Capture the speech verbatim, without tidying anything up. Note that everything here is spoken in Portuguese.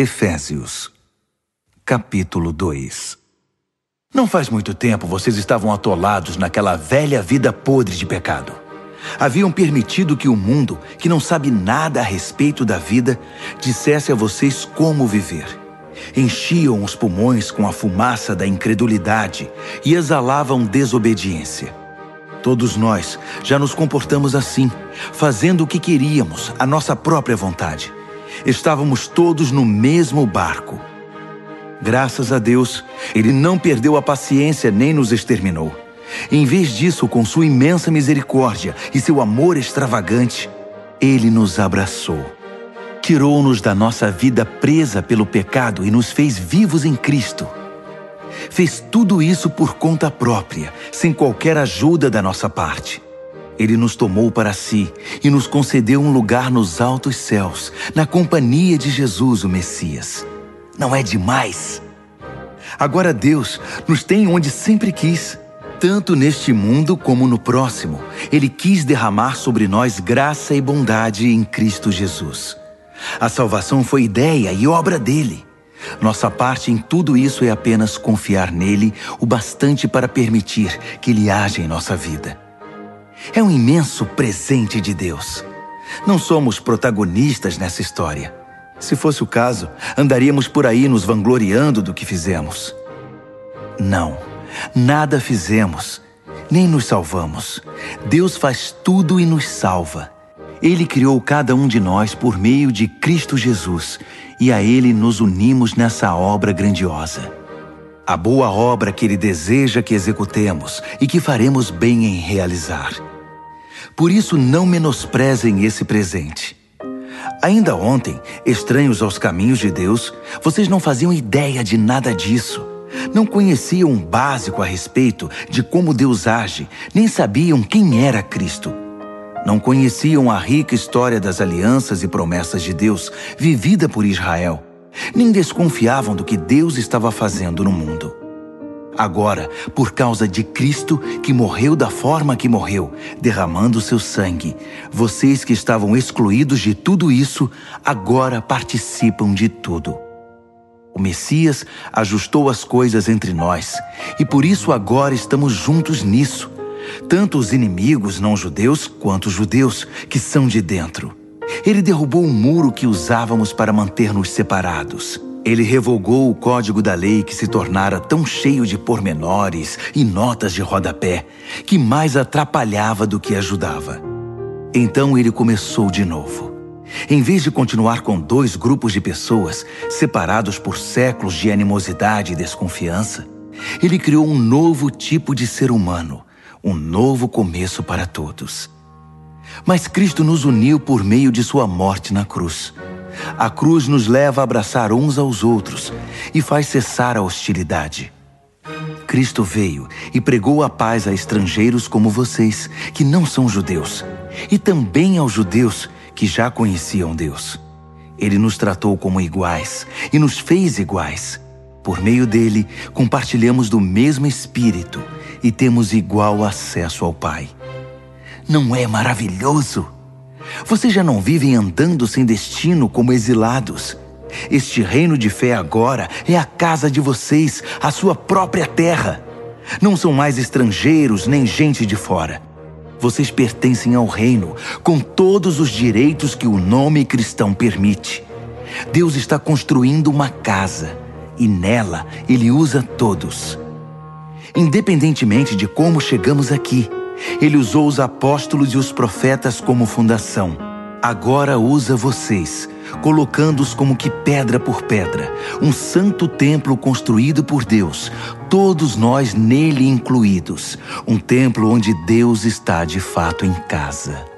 Efésios, capítulo dois. Não faz muito tempo vocês estavam atolados naquela velha vida podre de pecado. Haviam permitido que o mundo, que não sabe nada a respeito da vida, dissesse a vocês como viver. Enchiam os pulmões com a fumaça da incredulidade e exalavam desobediência. Todos nós já nos comportamos assim, fazendo o que queríamos, a nossa própria vontade. Estávamos todos no mesmo barco. Graças a Deus, Ele não perdeu a paciência nem nos exterminou. Em vez disso, com sua imensa misericórdia e seu amor extravagante, Ele nos abraçou. Tirou-nos da nossa vida presa pelo pecado e nos fez vivos em Cristo. Fez tudo isso por conta própria, sem qualquer ajuda da nossa parte. Ele nos tomou para si e nos concedeu um lugar nos altos céus, na companhia de Jesus, o Messias. Não é demais? Agora Deus nos tem onde sempre quis. Tanto neste mundo como no próximo, Ele quis derramar sobre nós graça e bondade em Cristo Jesus. A salvação foi ideia e obra dele. Nossa parte em tudo isso é apenas confiar nele o bastante para permitir que ele haja em nossa vida. É um imenso presente de Deus. Não somos protagonistas nessa história. Se fosse o caso, andaríamos por aí nos vangloriando do que fizemos. Não, nada fizemos, nem nos salvamos. Deus faz tudo e nos salva. Ele criou cada um de nós por meio de Cristo Jesus, e a Ele nos unimos nessa obra grandiosa. A boa obra que Ele deseja que executemos e que faremos bem em realizar. Por isso, não menosprezem esse presente. Ainda ontem, estranhos aos caminhos de Deus, vocês não faziam ideia de nada disso. Não conheciam o básico a respeito de como Deus age, nem sabiam quem era Cristo. Não conheciam a rica história das alianças e promessas de Deus, vivida por Israel, nem desconfiavam do que Deus estava fazendo no mundo. Agora, por causa de Cristo, que morreu da forma que morreu, derramando seu sangue, vocês que estavam excluídos de tudo isso, agora participam de tudo. O Messias ajustou as coisas entre nós, e por isso agora estamos juntos nisso. Tanto os inimigos não-judeus quanto os judeus, que são de dentro. Ele derrubou um muro que usávamos para manter-nos separados. Ele revogou o código da lei que se tornara tão cheio de pormenores e notas de rodapé, que mais atrapalhava do que ajudava. Então ele começou de novo. Em vez de continuar com dois grupos de pessoas, separados por séculos de animosidade e desconfiança, ele criou um novo tipo de ser humano, um novo começo para todos. Mas Cristo nos uniu por meio de sua morte na cruz. A cruz nos leva a abraçar uns aos outros e faz cessar a hostilidade. Cristo veio e pregou a paz a estrangeiros como vocês, que não são judeus, e também aos judeus que já conheciam Deus. Ele nos tratou como iguais e nos fez iguais. Por meio dele, compartilhamos do mesmo Espírito e temos igual acesso ao Pai. Não é maravilhoso? Vocês já não vivem andando sem destino como exilados. Este reino de fé agora é a casa de vocês, a sua própria terra. Não são mais estrangeiros nem gente de fora. Vocês pertencem ao reino, com todos os direitos que o nome cristão permite. Deus está construindo uma casa, e nela Ele usa todos. Independentemente de como chegamos aqui, Ele usou os apóstolos e os profetas como fundação. Agora usa vocês, colocando-os como que pedra por pedra, um santo templo construído por Deus, todos nós nele incluídos, um templo onde Deus está de fato em casa.